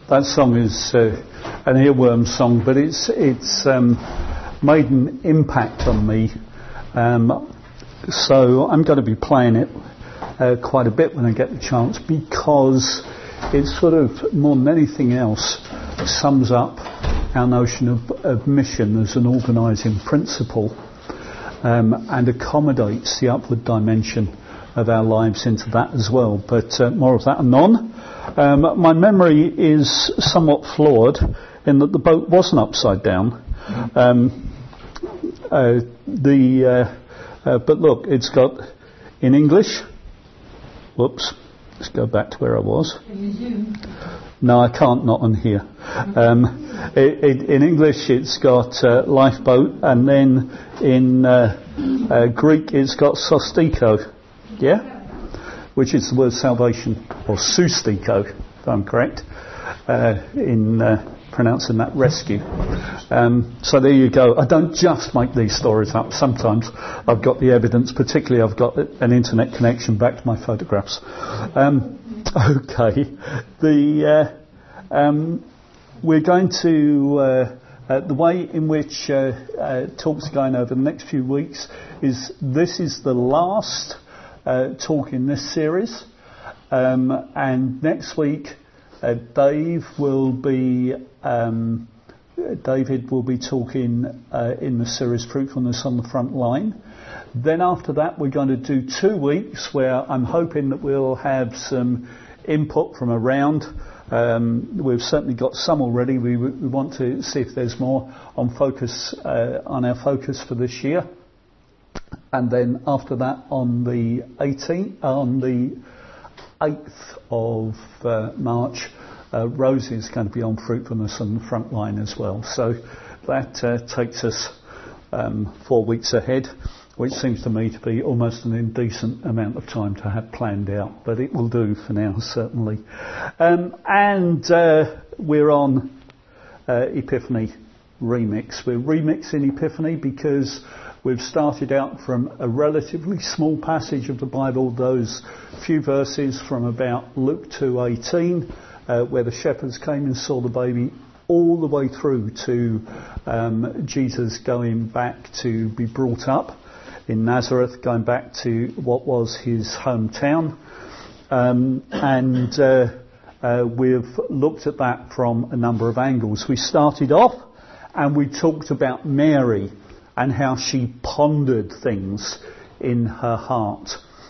That song is an earworm song, but it's made an impact on me. So I'm going to be playing it quite a bit when I get the chance, because it sort of, more than anything else, sums up our notion of mission as an organising principle, and accommodates the upward dimension of our lives into that as well. But more of that anon. My memory is somewhat flawed in that the boat wasn't upside down. But look, it's got in English. Whoops. Let's go back to where I was. Can you zoom? No, I can't, not on here. In English it's got lifeboat, and then in Greek it's got sostiko, yeah? Which is the word salvation, or soustiko, if I'm correct, in pronouncing that rescue. So there you go. I don't just make these stories up. Sometimes I've got the evidence, particularly I've got an internet connection back to my photographs. Okay. We're going to... the way in which talks are going over the next few weeks is this is the last talk in this series, and next week David will be talking in the series Fruitfulness on the Front Line. Then after that we're going to do 2 weeks where I'm hoping that we'll have some input from around. We've certainly got some already. We want to see if there's more on focus, on our focus for this year. And then after that, on the 8th of March, Rosie is going to be on Fruitfulness on the Front Line as well. So that takes us 4 weeks ahead, which seems to me to be almost an indecent amount of time to have planned out, but it will do for now, certainly. And we're on Epiphany Remix. We're remixing Epiphany because we've started out from a relatively small passage of the Bible, those few verses from about Luke 2:18, where the shepherds came and saw the baby, all the way through to Jesus going back to be brought up in Nazareth, going back to what was his hometown. And we've looked at that from a number of angles. We started off and we talked about Mary and how she pondered things in her heart.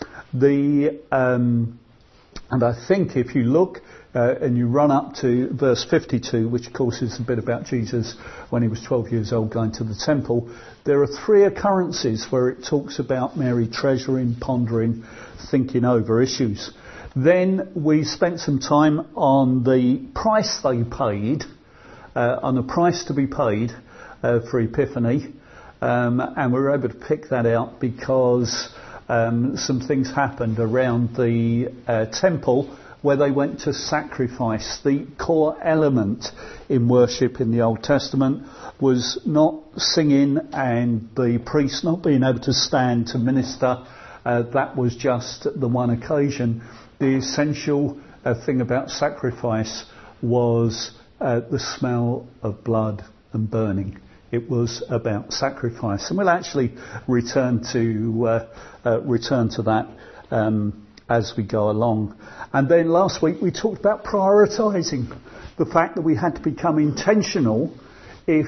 And I think if you look and you run up to verse 52, which of course is a bit about Jesus when he was 12 years old going to the temple, there are 3 occurrences where it talks about Mary treasuring, pondering, thinking over issues. Then we spent some time on the price they paid, on the price to be paid for Epiphany, and we were able to pick that out because some things happened around the temple where they went to sacrifice. The core element in worship in the Old Testament was not singing and the priest not being able to stand to minister. That was just the one occasion. The essential thing about sacrifice was the smell of blood and burning. It was about sacrifice, and we'll actually return to that as we go along. And then last week we talked about prioritising, the fact that we had to become intentional if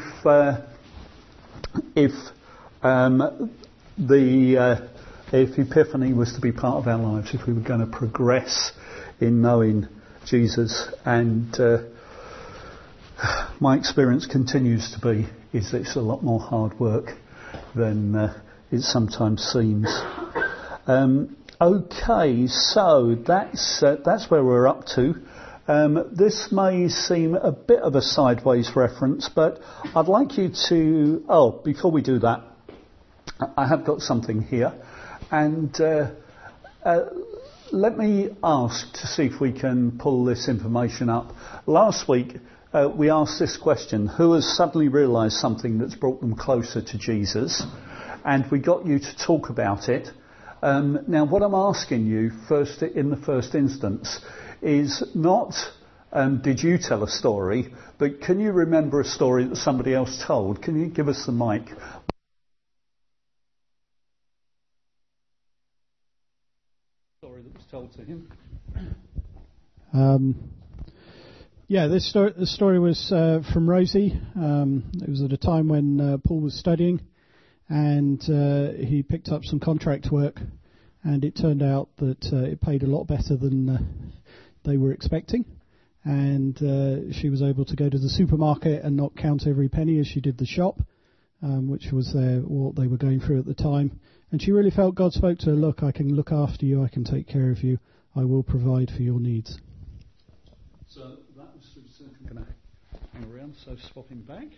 Epiphany was to be part of our lives, if we were going to progress in knowing Jesus. And my experience continues to be is that it's a lot more hard work than it sometimes seems. Okay, so that's where we're up to. This may seem a bit of a sideways reference, but I'd like you to... Oh, before we do that, I have got something here. And let me ask to see if we can pull this information up. Last week, we asked this question: who has suddenly realised something that's brought them closer to Jesus? And we got you to talk about it. Now, what I'm asking you first, in the first instance, is not did you tell a story, but can you remember a story that somebody else told? Can you give us the mic? Story that was told to him. This story was from Rosie. It was at a time when Paul was studying, and he picked up some contract work, and it turned out that it paid a lot better than they were expecting. And she was able to go to the supermarket and not count every penny as she did the shop, which was what they were going through at the time. And she really felt God spoke to her, look, I can look after you, I can take care of you, I will provide for your needs. So that was I'm going to hang around, so swapping back.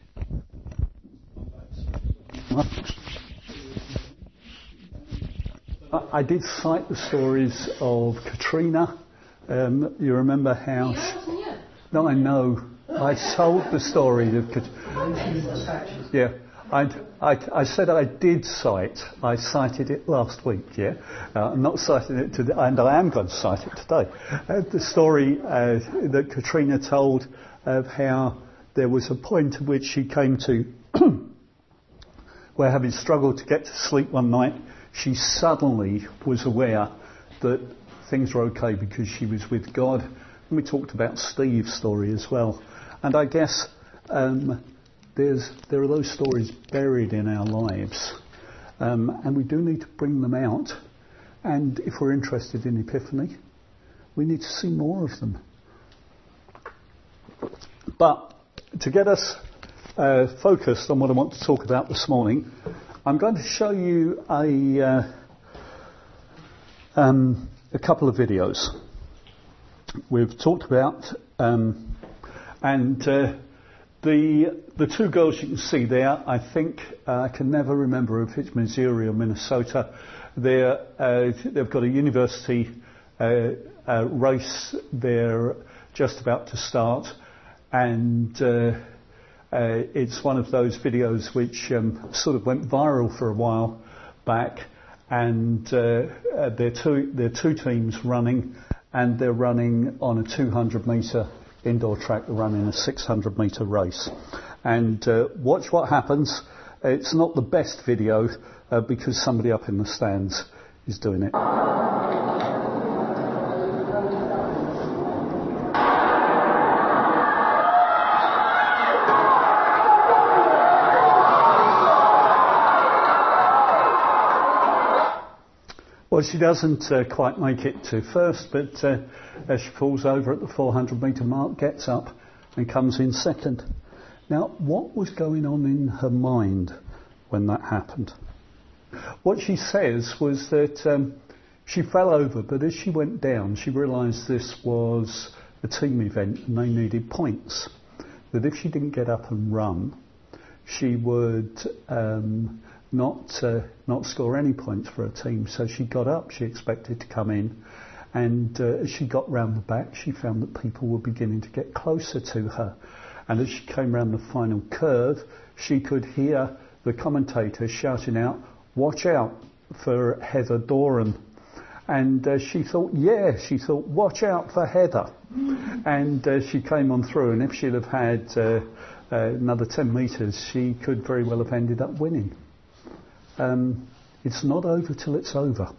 I did cite the stories of Katrina. You remember how... No, I know. I told the story of Katrina. Yeah. I said I did cite. I cited it last week, yeah. I'm not citing it today, and I am going to cite it today. The story that Katrina told of how there was a point at which she came to where, having struggled to get to sleep one night, she suddenly was aware that things were okay because she was with God. And we talked about Steve's story as well. And I guess... there are those stories buried in our lives, and we do need to bring them out. And if we're interested in Epiphany, we need to see more of them. But to get us focused on what I want to talk about this morning, I'm going to show you a couple of videos. We've talked about the two girls you can see there, I think, I can never remember if it's Missouri or Minnesota. They've got a university race they're just about to start, and it's one of those videos which sort of went viral for a while back, and they're two teams running, and they're running on a 200-metre indoor track, running a 600-metre race. And watch what happens. It's not the best video because somebody up in the stands is doing it. Well, she doesn't quite make it to first, but she falls over at the 400-metre mark, gets up and comes in second. Now, what was going on in her mind when that happened? What she says was that she fell over, but as she went down, she realised this was a team event and they needed points. That if she didn't get up and run, she would not score any points for her team. So she got up, she expected to come in, and as she got round the back, she found that people were beginning to get closer to her. And as she came round the final curve, she could hear the commentator shouting out, "Watch out for Heather Doran." And she thought, watch out for Heather. And she came on through, and if she'd have had another 10 metres, she could very well have ended up winning. It's not over till it's over.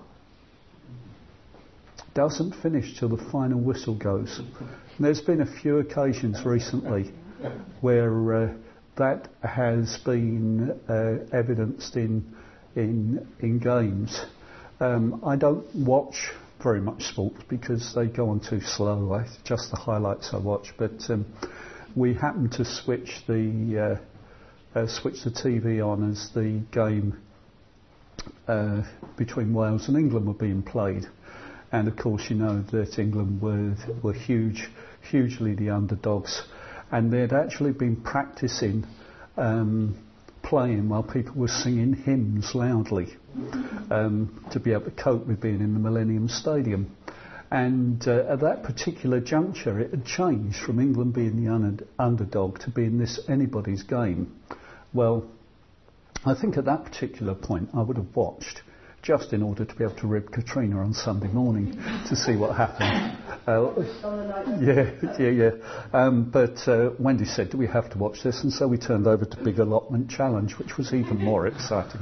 Doesn't finish till the final whistle goes. And there's been a few occasions recently where that has been evidenced in games. I don't watch very much sport because they go on too slow. Just the highlights I watch. But we happened to switch the TV on as the game between Wales and England were being played. And of course, you know that England were hugely the underdogs. And they'd actually been practicing playing while people were singing hymns loudly to be able to cope with being in the Millennium Stadium. And at that particular juncture, it had changed from England being the underdog to being this anybody's game. Well, I think at that particular point I would have watched just in order to be able to rib Katrina on Sunday morning to see what happened. But Wendy said, do we have to watch this? And so we turned over to Big Allotment Challenge, which was even more exciting.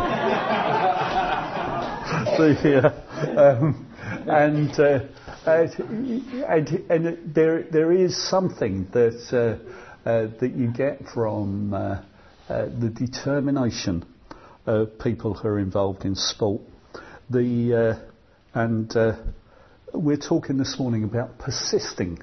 And there is something that you get from the determination of people who are involved in sport. We're talking this morning about persisting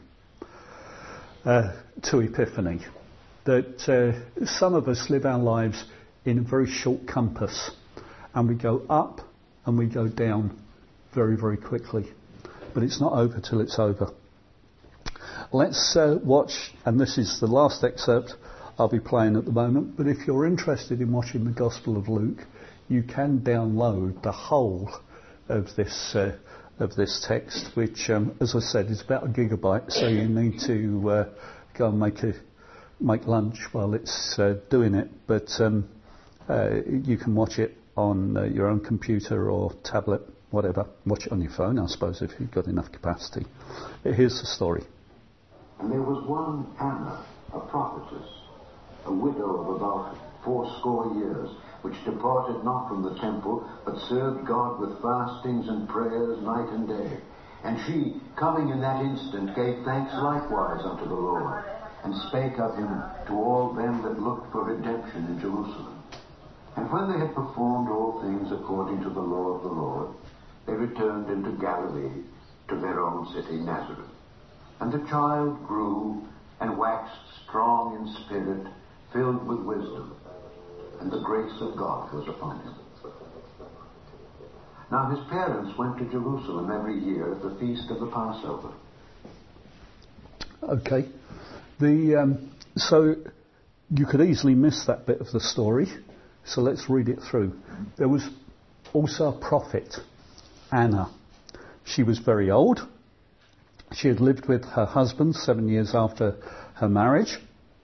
to Epiphany. That some of us live our lives in a very short compass, and we go up and we go down very, very quickly. But it's not over till it's over. Let's watch, and this is the last excerpt I'll be playing at the moment, but if you're interested in watching the Gospel of Luke, you can download the whole of this text, which, as I said, is about 1 gigabyte, so you need to go and make lunch while it's doing it, but you can watch it on your own computer or tablet, whatever. Watch it on your phone, I suppose, if you've got enough capacity. Here's the story. And there was one Anna, a prophetess, a widow of about 80 years, which departed not from the temple, but served God with fastings and prayers night and day. And she, coming in that instant, gave thanks likewise unto the Lord, and spake of him to all them that looked for redemption in Jerusalem. And when they had performed all things according to the law of the Lord, they returned into Galilee, to their own city Nazareth. And the child grew and waxed strong in spirit, filled with wisdom, and the grace of God was upon him. Now his parents went to Jerusalem every year at the feast of the Passover. Okay. So you could easily miss that bit of the story, so let's read it through. There was also a prophet, Anna. She was very old. She had lived with her husband 7 years after her marriage,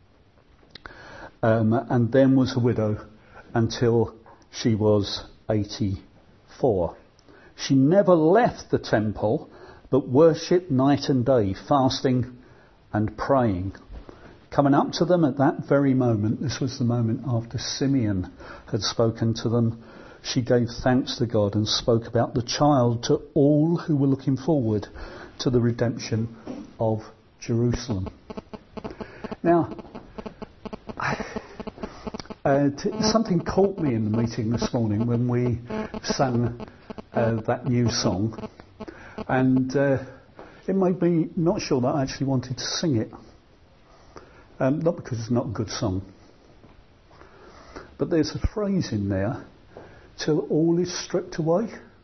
and then was a widow until she was 84. She never left the temple, but worshipped night and day, fasting and praying. Coming up to them at that very moment, this was the moment after Simeon had spoken to them, she gave thanks to God and spoke about the child to all who were looking forward to the redemption of Jerusalem. Now, something caught me in the meeting this morning when we sang that new song, and it made me not sure that I actually wanted to sing it. Not because it's not a good song, but there's a phrase in there, till all is stripped away.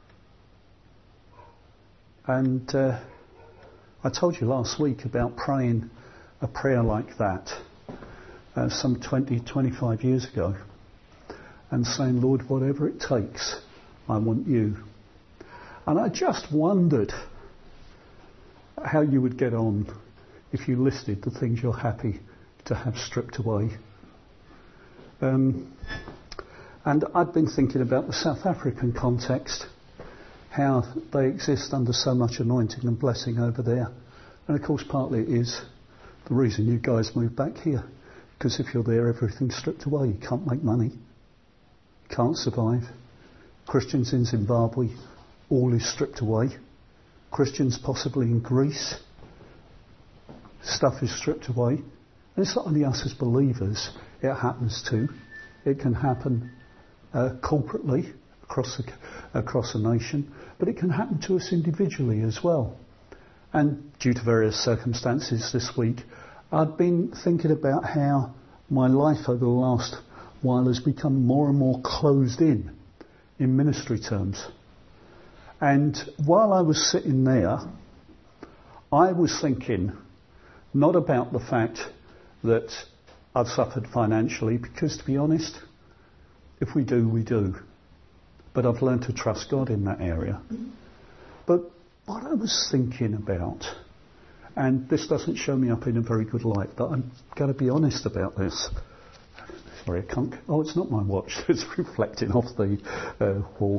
And I told you last week about praying a prayer like that some 20, 25 years ago, and saying, Lord, whatever it takes, I want you. And I just wondered how you would get on if you listed the things you're happy to have stripped away. And I've been thinking about the South African context, how they exist under so much anointing and blessing over there. And of course partly it is the reason you guys moved back here, because if you're there everything's stripped away. You can't make money, you can't survive. Christians in Zimbabwe, all is stripped away. Christians possibly in Greece, stuff is stripped away. And it's not only us as believers it happens to. It can happen corporately across a nation, but it can happen to us individually as well. And due to various circumstances this week, I've been thinking about how my life over the last while has become more and more closed in ministry terms. And while I was sitting there, I was thinking not about the fact that I've suffered financially, because to be honest, if we do, we do. But I've learned to trust God in that area. But what I was thinking about, and this doesn't show me up in a very good light, but I'm going to be honest about this. Sorry, I can't. Oh, it's not my watch. It's reflecting off the wall.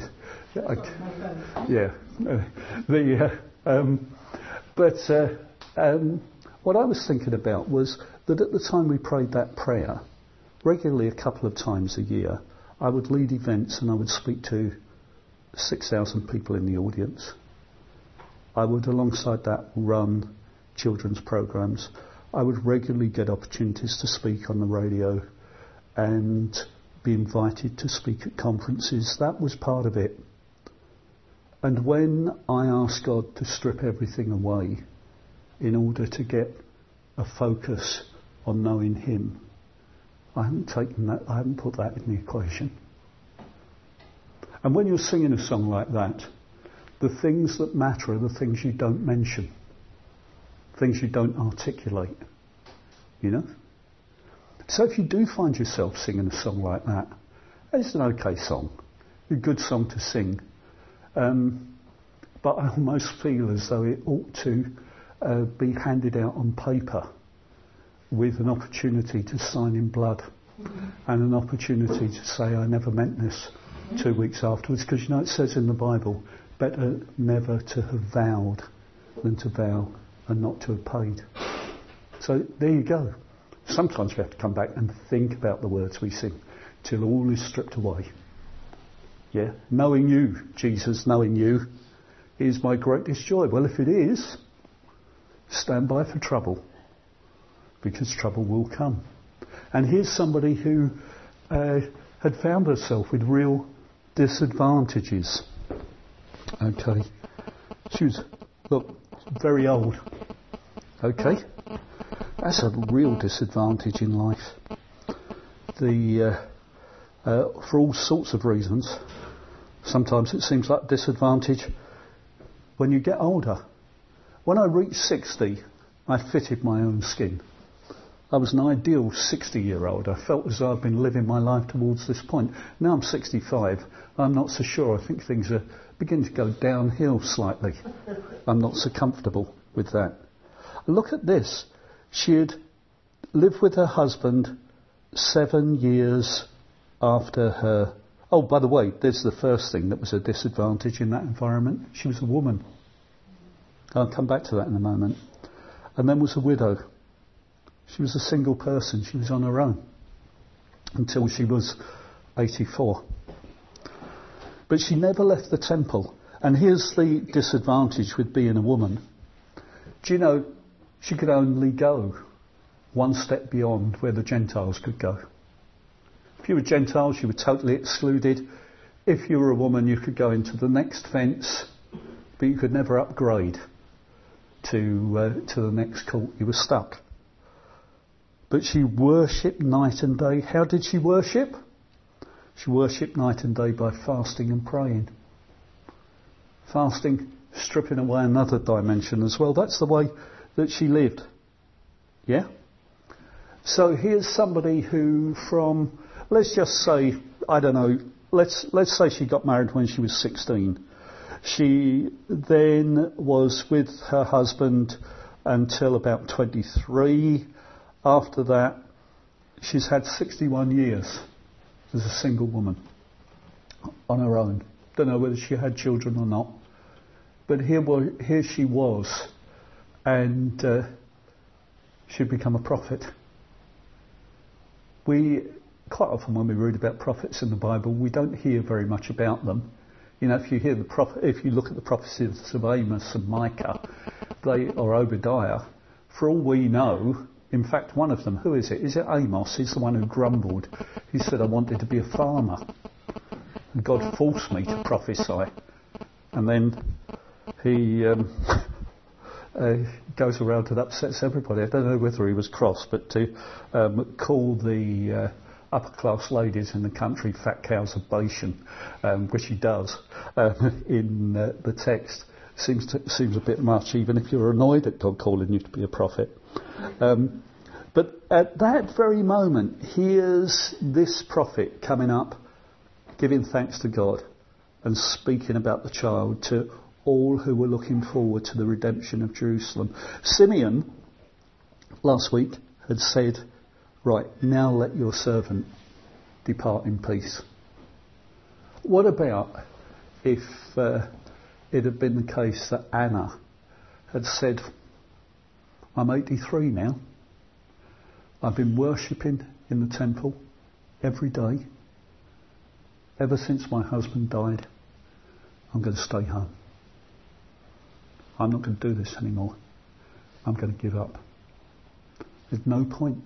What I was thinking about was that at the time we prayed that prayer, regularly a couple of times a year, I would lead events and I would speak to 6,000 people in the audience. I would, alongside that, run children's programs. I would regularly get opportunities to speak on the radio and be invited to speak at conferences. That was part of it. And when I asked God to strip everything away in order to get a focus on knowing Him, I haven't put that in the equation. And when you're singing a song like that, the things that matter are the things you don't mention, things you don't articulate, you know? So if you do find yourself singing a song like that, it's an okay song, a good song to sing, but I almost feel as though it ought to be handed out on paper with an opportunity to sign in blood and an opportunity to say, I never meant this 2 weeks afterwards, because you know it says in the Bible, better never to have vowed than to vow and not to have paid. So there you go. Sometimes we have to come back and think about the words we sing till all is stripped away. Yeah, knowing you, Jesus, knowing you is my greatest joy. Well, if it is, stand by for trouble, because trouble will come. And here's somebody who had found herself with real disadvantages. Okay. She was, very old. Okay. That's a real disadvantage in life. For all sorts of reasons. Sometimes it seems like disadvantage when you get older. When I reached 60, I fitted my own skin. I was an ideal 60-year-old. I felt as though I'd been living my life towards this point. Now I'm 65. I'm not so sure. I think things are beginning to go downhill slightly. I'm not so comfortable with that. Look at this. She had lived with her husband 7 years after her... Oh, by the way, there's the first thing that was a disadvantage in that environment. She was a woman. I'll come back to that in a moment. And then was a widow. She was a single person. She was on her own until she was 84. But she never left the temple. And here's the disadvantage with being a woman. Do you know, she could only go one step beyond where the Gentiles could go. If you were Gentiles, you were totally excluded. If you were a woman, you could go into the next fence, but you could never upgrade to the next court. You were stuck. But she worshipped night and day. How did she worship? She worshipped night and day by fasting and praying. Fasting, stripping away another dimension as well. That's the way that she lived. Yeah? So here's somebody who from, let's just say, I don't know, let's say she got married when she was 16. She then was with her husband until about 23. After that, she's had 61 years as a single woman on her own. Don't know whether she had children or not. But here she was, and she'd become a prophet. We, quite often when we read about prophets in the Bible, we don't hear very much about them. You know, if you look at the prophecies of Amos and Micah, or Obadiah, for all we know, in fact, one of them, who is it? Is it Amos? He's the one who grumbled. He said, I wanted to be a farmer. And God forced me to prophesy. And then he goes around and upsets everybody. I don't know whether he was cross, but to call the upper class ladies in the country fat cows of Bashan, which he does in the text, seems a bit much, even if you're annoyed at God calling you to be a prophet. But at that very moment, here's this prophet coming up, giving thanks to God and speaking about the child to all who were looking forward to the redemption of Jerusalem. Simeon, last week, had said, right, now let your servant depart in peace. What about if it had been the case that Anna had said, I'm 83 now. I've been worshipping in the temple every day. Ever since my husband died, I'm going to stay home. I'm not going to do this anymore. I'm going to give up. There's no point.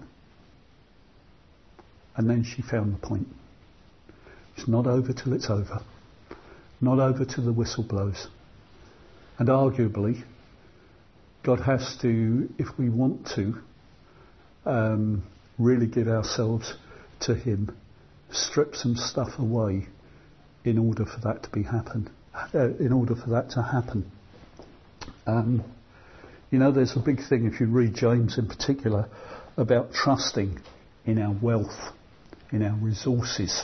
And then she found the point. It's not over till it's over. Not over till the whistle blows. And arguably, God has to, if we want to, really give ourselves to Him, strip some stuff away in order for that to happen. There's a big thing, if you read James in particular, about trusting in our wealth, in our resources.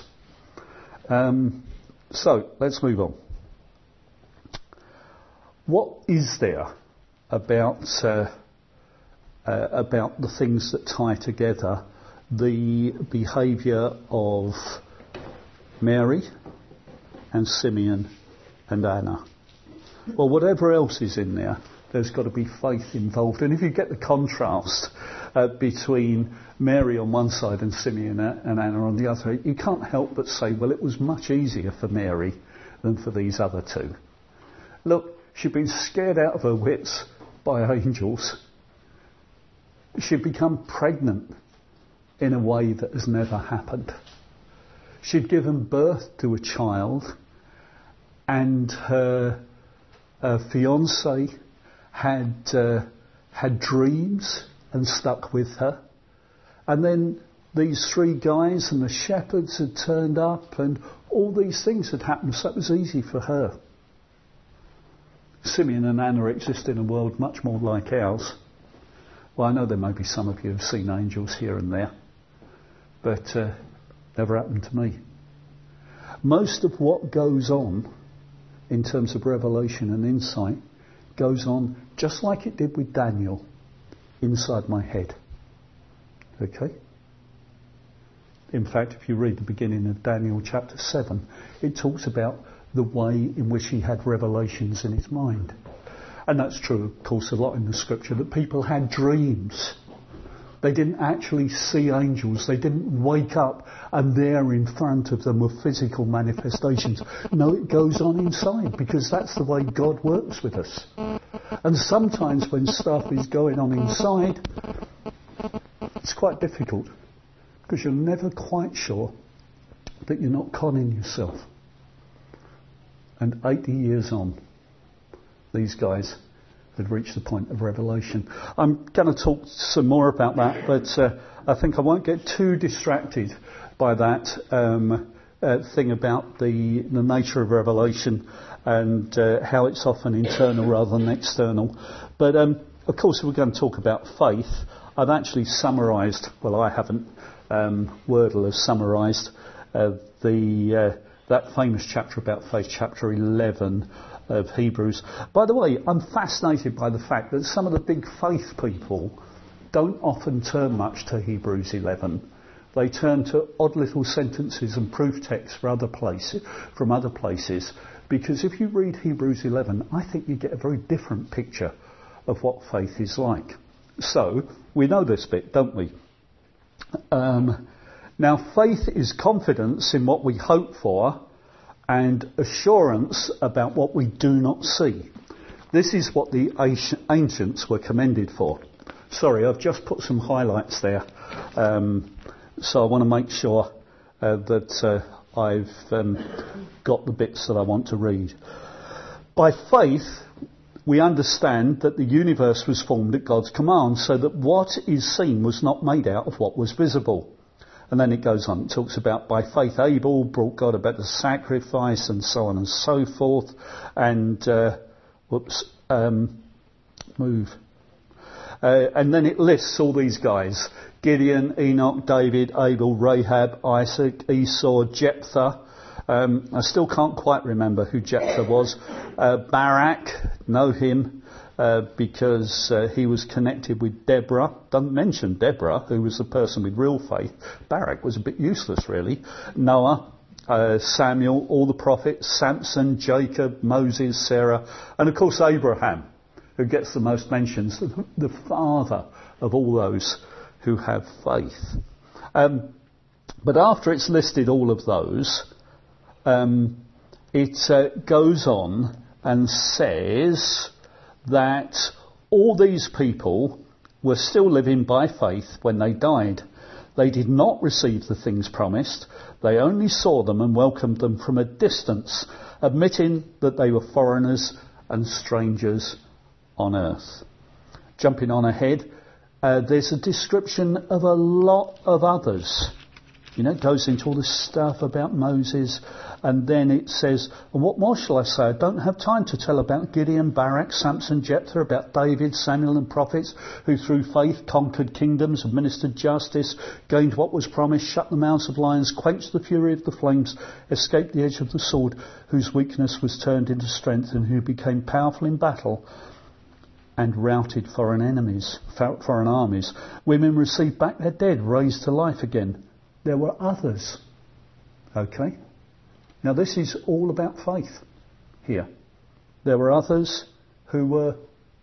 So let's move on. What is there about the things that tie together the behaviour of Mary and Simeon and Anna? Well, whatever else is in there, there's got to be faith involved. And if you get the contrast between Mary on one side and Simeon and Anna on the other, you can't help but say, well, it was much easier for Mary than for these other two. Look, she'd been scared out of her wits by angels. She'd become pregnant in a way that has never happened. She'd given birth to a child, and her fiancé had dreams and stuck with her. And then these three guys and the shepherds had turned up, and all these things had happened, so it was easy for her. Simeon and Anna exist in a world much more like ours. Well, I know there may be some of you who've seen angels here and there, but never happened to me. Most of what goes on in terms of revelation and insight goes on just like it did with Daniel inside my head. Okay? In fact, if you read the beginning of Daniel chapter 7, it talks about the way in which he had revelations in his mind. And that's true, of course, a lot in the scripture, that people had dreams. They didn't actually see angels. They didn't wake up and there in front of them were physical manifestations. No, it goes on inside, because that's the way God works with us. And sometimes when stuff is going on inside, it's quite difficult, because you're never quite sure that you're not conning yourself. And 80 years on, these guys had reached the point of revelation. I'm going to talk some more about that, but I think I won't get too distracted by that thing about the nature of revelation and how it's often internal rather than external. But of course, if we're going to talk about faith, I've actually summarised, well, I haven't, Wordle has summarised that famous chapter about faith, chapter 11 of Hebrews. By the way, I'm fascinated by the fact that some of the big faith people don't often turn much to Hebrews 11. They turn to odd little sentences and proof texts from other places, because if you read Hebrews 11, I think you get a very different picture of what faith is like. So, we know this bit, don't we? Now, faith is confidence in what we hope for and assurance about what we do not see. This is what the ancients were commended for. Sorry, I've just put some highlights there. So I want to make sure that I've got the bits that I want to read. By faith, we understand that the universe was formed at God's command, so that what is seen was not made out of what was visible. And then it goes on, it talks about by faith Abel brought God a better sacrifice, and so on and so forth. And, and then it lists all these guys: Gideon, Enoch, David, Abel, Rahab, Isaac, Esau, Jephthah. I still can't quite remember who Jephthah was. Barak, know him. because he was connected with Deborah. Don't mention Deborah, who was the person with real faith. Barak was a bit useless, really. Noah, Samuel, all the prophets, Samson, Jacob, Moses, Sarah, and of course Abraham, who gets the most mentions, the father of all those who have faith. But after it's listed all of those, it goes on and says that all these people were still living by faith when they died. They did not receive the things promised. They only saw them and welcomed them from a distance, admitting that they were foreigners and strangers on earth. Jumping on ahead, there's a description of a lot of others. You know, it goes into all this stuff about Moses, and then it says, and what more shall I say? I don't have time to tell about Gideon, Barak, Samson, Jephthah, about David, Samuel and prophets, who through faith conquered kingdoms, administered justice, gained what was promised, shut the mouths of lions, quenched the fury of the flames, escaped the edge of the sword, whose weakness was turned into strength, and who became powerful in battle and routed foreign armies. Women received back their dead, raised to life again. There were others. Okay? Now this is all about faith here. There were others who were...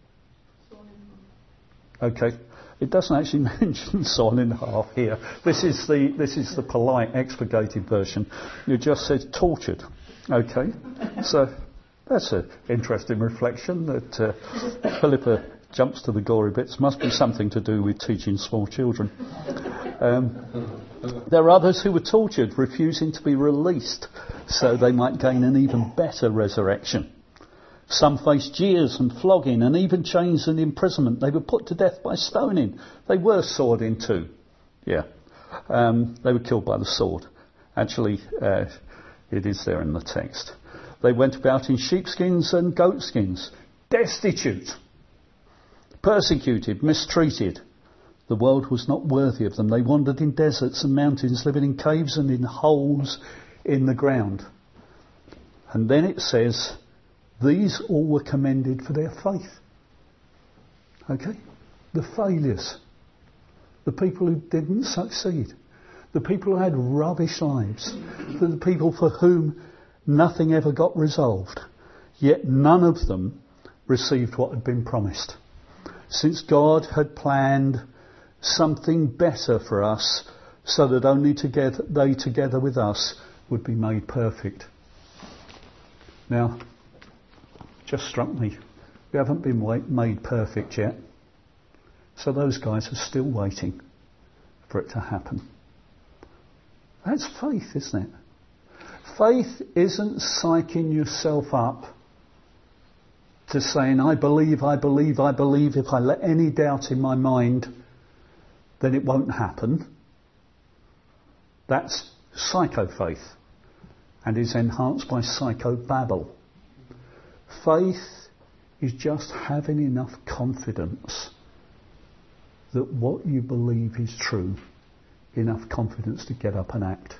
Okay. It doesn't actually mention sawn in half here. This is the polite, expurgated version. It just says tortured. Okay? So that's an interesting reflection that Philippa jumps to the gory bits. Must be something to do with teaching small children. There are others who were tortured, refusing to be released so they might gain an even better resurrection. Some faced jeers and flogging and even chains and imprisonment. They were put to death by stoning. They were sawed in two. Yeah. They were killed by the sword. Actually, it is there in the text. They went about in sheepskins and goatskins, destitute, persecuted, mistreated. The world was not worthy of them. They wandered in deserts and mountains, living in caves and in holes in the ground. And then it says, these all were commended for their faith. Okay? The failures. The people who didn't succeed. The people who had rubbish lives. The people for whom nothing ever got resolved. Yet none of them received what had been promised. Since God had planned something better for us, so that only they together with us would be made perfect. Now, just struck me, we haven't been made perfect yet, so those guys are still waiting for it to happen. That's faith, isn't it? Faith isn't psyching yourself up to saying, I believe, I believe, I believe. If I let any doubt in my mind, then it won't happen. That's psycho-faith and is enhanced by psycho-babble. Faith is just having enough confidence that what you believe is true, enough confidence to get up and act.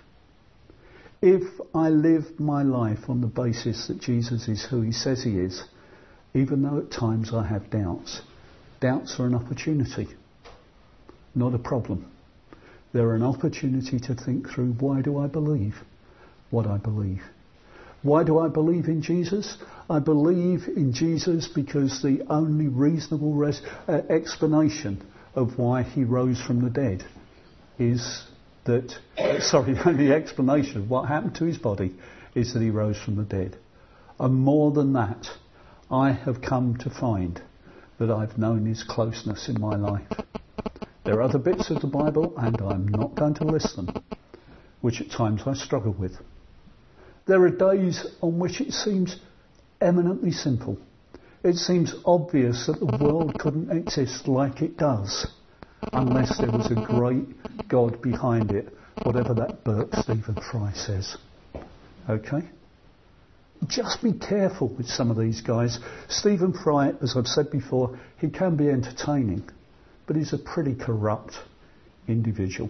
If I live my life on the basis that Jesus is who he says he is, even though at times I have doubts, doubts are an opportunity, not a problem. They're an opportunity to think through, why do I believe what I believe? Why do I believe in Jesus? I believe in Jesus because the only reasonable explanation of why he rose from the dead is that, the only explanation of what happened to his body is that he rose from the dead. And more than that, I have come to find that I've known his closeness in my life. There are other bits of the Bible, and I'm not going to list them, which at times I struggle with. There are days on which it seems eminently simple. It seems obvious that the world couldn't exist like it does unless there was a great God behind it, whatever that Burke Stephen Fry says. Okay? Just be careful with some of these guys. Stephen Fry, as I've said before, he can be entertaining, but he's a pretty corrupt individual.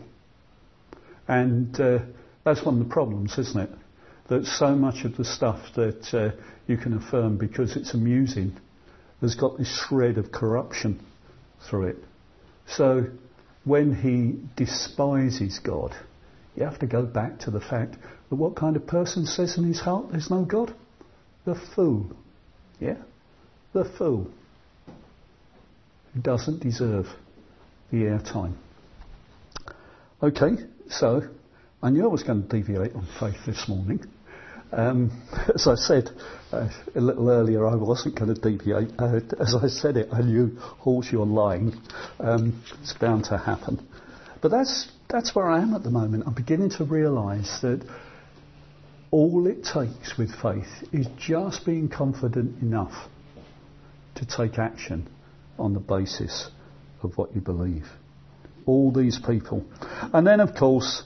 And that's one of the problems, isn't it? That so much of the stuff that you can affirm because it's amusing has got this shred of corruption through it. So when he despises God, you have to go back to the fact that what kind of person says in his heart there's no God? The fool. Yeah? The fool. Who doesn't deserve the airtime. Okay, so I knew I was going to deviate on faith this morning. As I said a little earlier, I wasn't going to deviate. As I said it, I knew, horse, you're lying. It's bound to happen. But that's where I am at the moment. I'm beginning to realise that all it takes with faith is just being confident enough to take action on the basis of what you believe. All these people. And then, of course,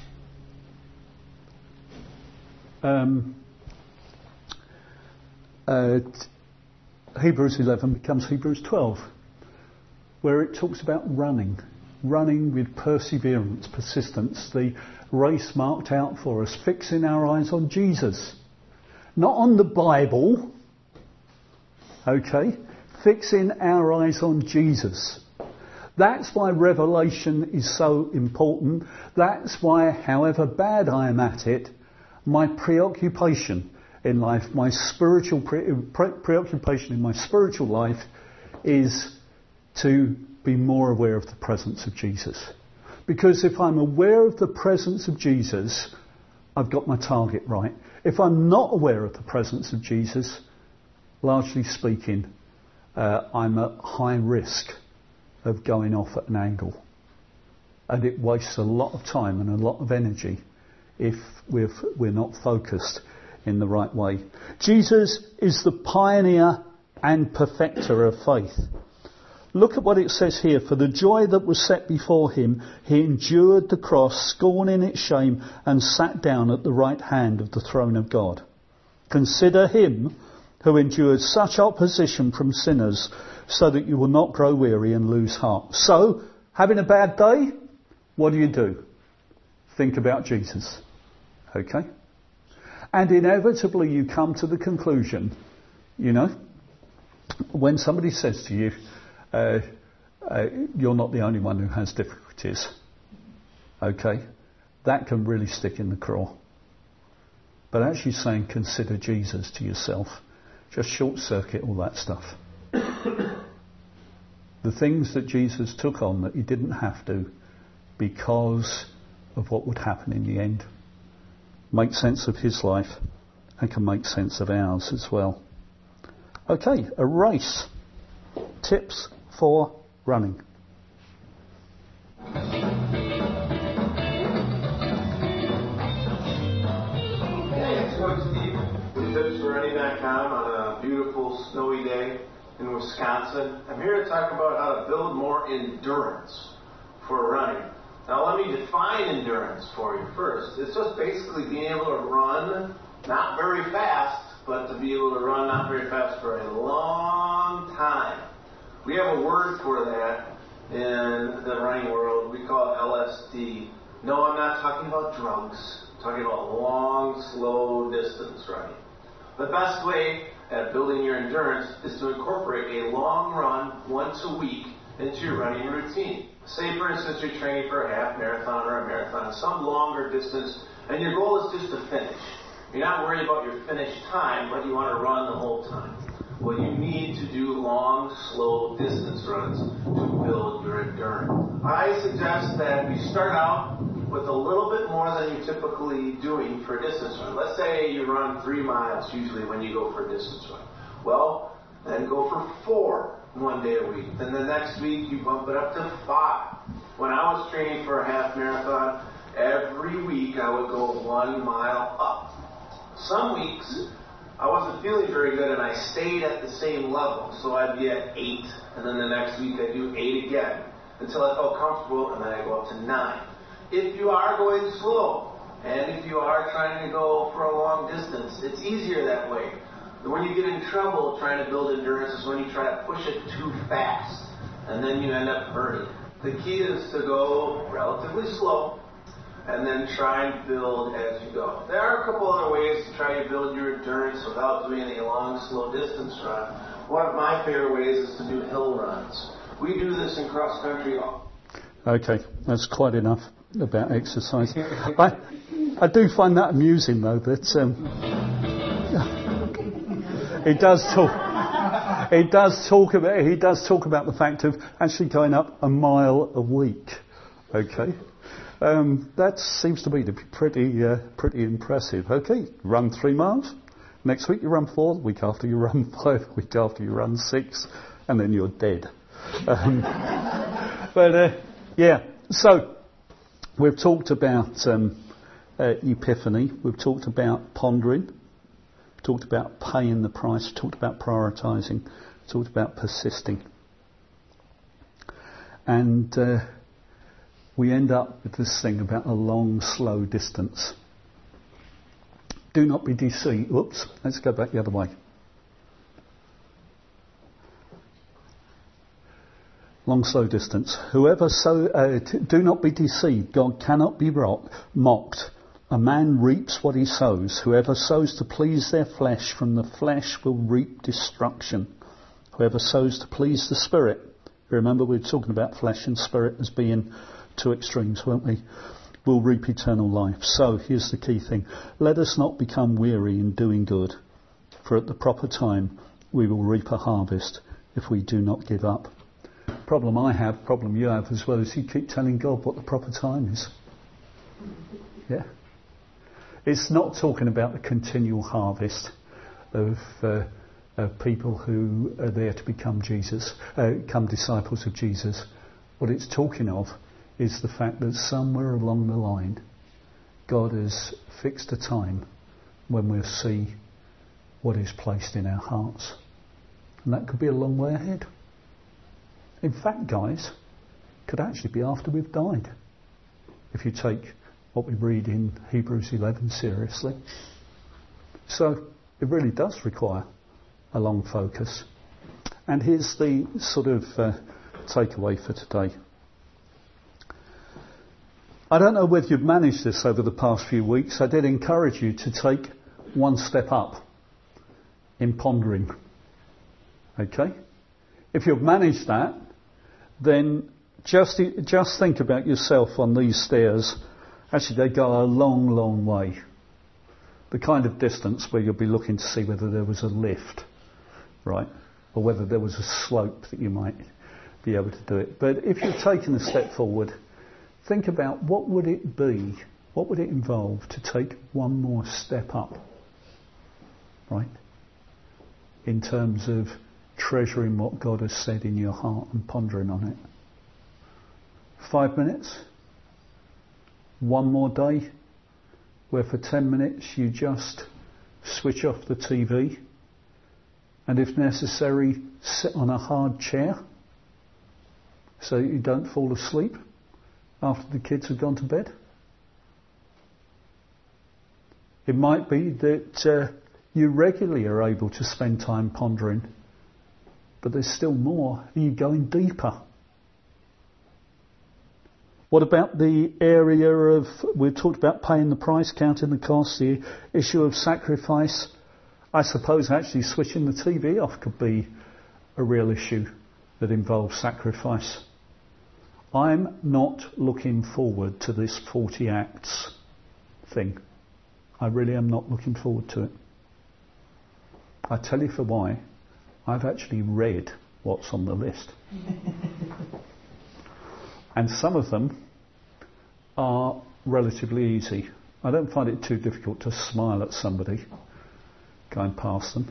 Hebrews 11 becomes Hebrews 12, where it talks about running with perseverance, persistence, the race marked out for us, fixing our eyes on Jesus, not on the Bible, okay, fixing our eyes on Jesus. That's why revelation is so important. That's why, however bad I am at it, my preoccupation in life, my spiritual preoccupation in my spiritual life is to be more aware of the presence of Jesus. Because if I'm aware of the presence of Jesus, I've got my target right. If I'm not aware of the presence of Jesus, largely speaking, I'm at high risk of going off at an angle. And it wastes a lot of time and a lot of energy if we're not focused in the right way. Jesus is the pioneer and perfecter of faith. Look at what it says here. For the joy that was set before him, he endured the cross, scorning its shame, and sat down at the right hand of the throne of God. Consider him who endured such opposition from sinners, so that you will not grow weary and lose heart. So, having a bad day, what do? Think about Jesus. Okay? And inevitably you come to the conclusion, when somebody says to you, you're not the only one who has difficulties. Okay? That can really stick in the craw. But actually saying consider Jesus to yourself, just short circuit all that stuff. The things that Jesus took on that he didn't have to because of what would happen in the end. Make sense of his life and can make sense of ours as well. Okay, a race. Tips for running. Hey, it's Coach Steve with TipsForRunning.com on a beautiful snowy day in Wisconsin. I'm here to talk about how to build more endurance for running. Now let me define endurance for you first. It's just basically being able to run, not very fast, but to be able to run not very fast for a long time. We have a word for that in the running world. We call it LSD. No, I'm not talking about drugs. I'm talking about long, slow distance running. The best way at building your endurance is to incorporate a long run once a week into your running routine. Say, for instance, you're training for a half marathon or a marathon, some longer distance, and your goal is just to finish. You're not worried about your finish time, but you want to run the whole time. Well, you need to do long, slow distance runs to build your endurance. I suggest that you start out with a little bit more than you're typically doing for a distance run. Let's say you run 3 miles usually when you go for a distance run. Well, then go for 4 one day a week. Then the next week you bump it up to 5. When I was training for a half marathon, every week I would go 1 mile up. Some weeks I wasn't feeling very good and I stayed at the same level. So I'd be at 8, and then the next week I'd do 8 again until I felt comfortable, and then I'd go up to 9. If you are going slow, and if you are trying to go for a long distance, it's easier that way. When you get in trouble trying to build endurance is when you try to push it too fast, and then you end up hurting. The key is to go relatively slow, and then try and build as you go. There are a couple other ways to try to build your endurance without doing a long, slow distance run. One of my favorite ways is to do hill runs. We do this in cross country. Okay, that's quite enough about exercise. I do find that amusing, though, that he does talk about the fact of actually going up a mile a week. Okay, that seems to me to be pretty impressive. Okay, run 3 miles. Next week you run 4. The week after you run 5. The week after you run 6, and then you're dead. Yeah. So we've talked about Epiphany. We've talked about pondering. We've talked about paying the price. We've talked about prioritising. We've talked about persisting. And we end up with this thing about a long, slow distance. Do not be deceived. Whoops, let's go back the other way. Long, slow distance. Do not be deceived. God cannot be mocked. A man reaps what he sows. Whoever sows to please their flesh, from the flesh will reap destruction. Whoever sows to please the Spirit. Remember, we were talking about flesh and spirit as being two extremes, weren't we? Will reap eternal life. So here's the key thing. Let us not become weary in doing good, for at the proper time we will reap a harvest if we do not give up. Problem you have as well, is you keep telling God what the proper time is. Yeah. It's not talking about the continual harvest of people who are there to become disciples of Jesus. What it's talking of is the fact that somewhere along the line, God has fixed a time when we'll see what is placed in our hearts. And that could be a long way ahead. In fact, guys, could actually be after we've died, if you take what we read in Hebrews 11 seriously. So it really does require a long focus. And here's the sort of takeaway for today. I don't know whether you've managed this over the past few weeks. I did encourage you to take one step up in pondering. Okay? If you've managed that, then just think about yourself on these stairs. Actually, they go a long, long way. The kind of distance where you'll be looking to see whether there was a lift, right? Or whether there was a slope that you might be able to do it. But if you're taking a step forward, think about what would it be, what would it involve to take one more step up, right? In terms of treasuring what God has said in your heart and pondering on it. 5 minutes? One more day where for 10 minutes you just switch off the TV and if necessary sit on a hard chair so that you don't fall asleep after the kids have gone to bed. It might be that you regularly are able to spend time pondering, but there's still more. Are you going deeper? What about the area of, we've talked about paying the price, counting the cost, the issue of sacrifice. I suppose actually switching the TV off could be a real issue that involves sacrifice. I'm not looking forward to this 40 acts thing. I really am not looking forward to it. I tell you for why. I've actually read what's on the list. And some of them are relatively easy. I don't find it too difficult to smile at somebody going past them.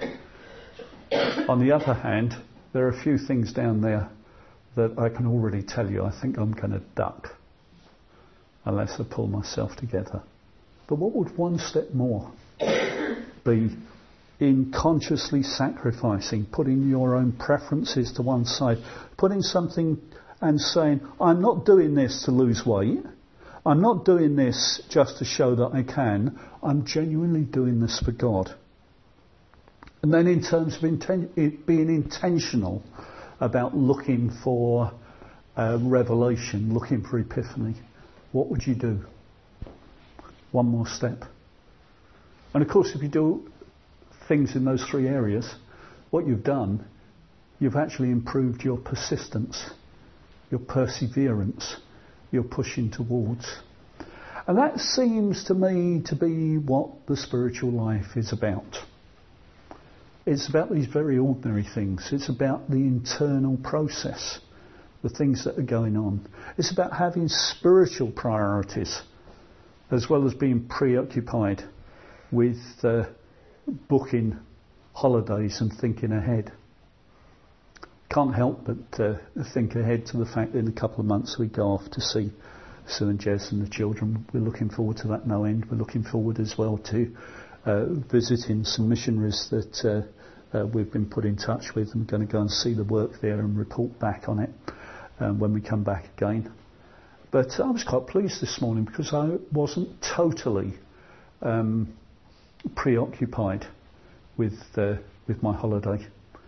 On the other hand, there are a few things down there that I can already tell you I think I'm going to duck unless I pull myself together. But what would one step more be in consciously sacrificing, putting your own preferences to one side, putting something and saying, I'm not doing this to lose weight, I'm not doing this just to show that I can, I'm genuinely doing this for God. And then in terms of being intentional about looking for revelation, looking for epiphany, what would you do? One more step. And of course, if you do things in those three areas, what you've done, you've actually improved your persistence, your perseverance, your pushing towards. And that seems to me to be what the spiritual life is about. It's about these very ordinary things. It's about the internal process, the things that are going on. It's about having spiritual priorities as well as being preoccupied with booking holidays and thinking ahead. Can't help but think ahead to the fact that in a couple of months we go off to see Sue and Jess and the children. We're looking forward to that no end. We're looking forward as well to visiting some missionaries that we've been put in touch with. I'm going to go and see the work there and report back on it when we come back again. But I was quite pleased this morning because I wasn't totally preoccupied with my holiday.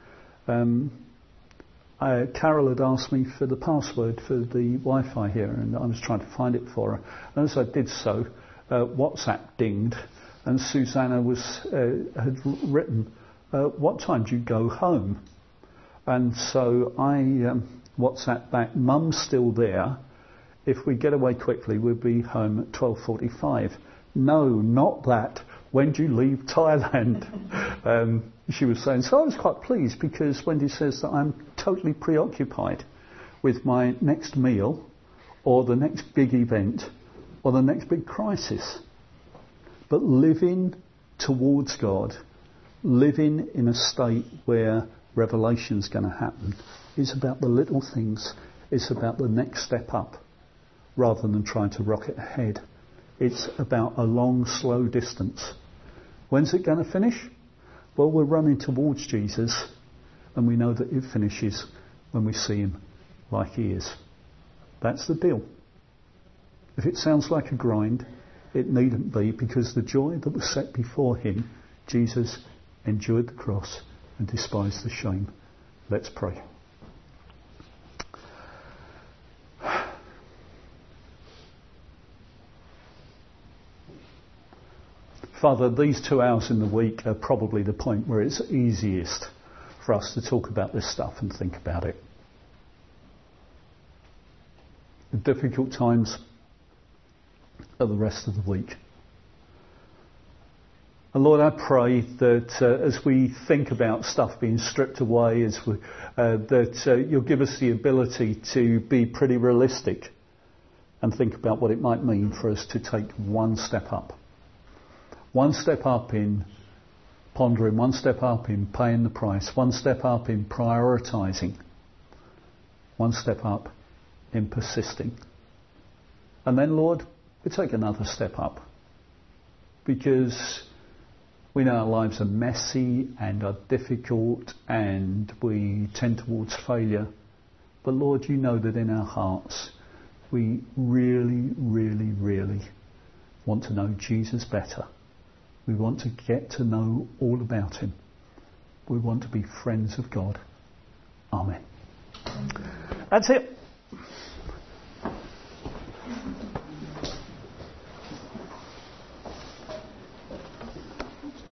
Carol had asked me for the password for the Wi-Fi here, and I was trying to find it for her. And as I did so, WhatsApp dinged, and Susanna had written, "What time do you go home?" And so I WhatsApped back, "Mum's still there. If we get away quickly, we'll be home at 12:45. No, not that. When do you leave Thailand?" She was saying, so I was quite pleased because Wendy says that I'm totally preoccupied with my next meal or the next big event or the next big crisis. But living towards God, living in a state where revelation's going to happen, is about the little things. It's about the next step up rather than trying to rocket ahead. It's about a long, slow distance. When's it going to finish? Well, we're running towards Jesus, and we know that it finishes when we see him like he is. That's the deal. If it sounds like a grind, it needn't be, because the joy that was set before him, Jesus endured the cross and despised the shame. Let's pray. Father, these 2 hours in the week are probably the point where it's easiest for us to talk about this stuff and think about it. The difficult times are the rest of the week. And Lord, I pray that as we think about stuff being stripped away, that you'll give us the ability to be pretty realistic and think about what it might mean for us to take one step up. One step up in pondering, one step up in paying the price, one step up in prioritising, one step up in persisting. And then, Lord, we take another step up, because we know our lives are messy and are difficult and we tend towards failure. But Lord, you know that in our hearts we really, really, really want to know Jesus better. We want to get to know all about him. We want to be friends of God. Amen. That's it.